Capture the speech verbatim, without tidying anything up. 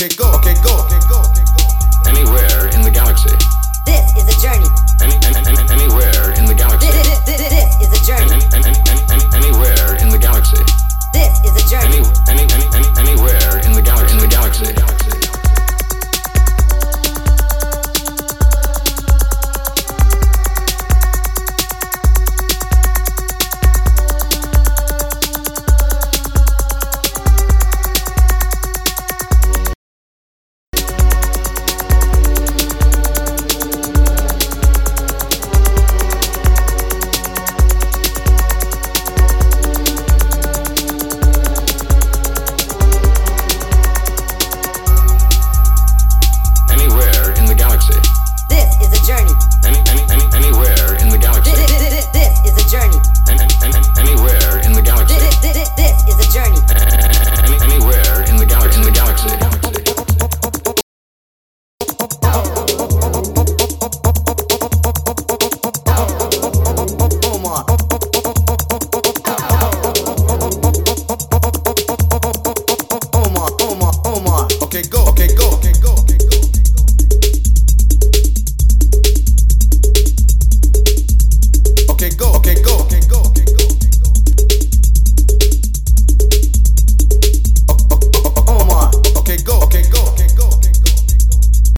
okay, go, okay, go, okay, go, okay, go. Anywhere in the galaxy. This is a journey. Any, any, any, anywhere in the galaxy. This, this, this is a journey. Any, any, any, any, anywhere in the galaxy. This is a journey. Any,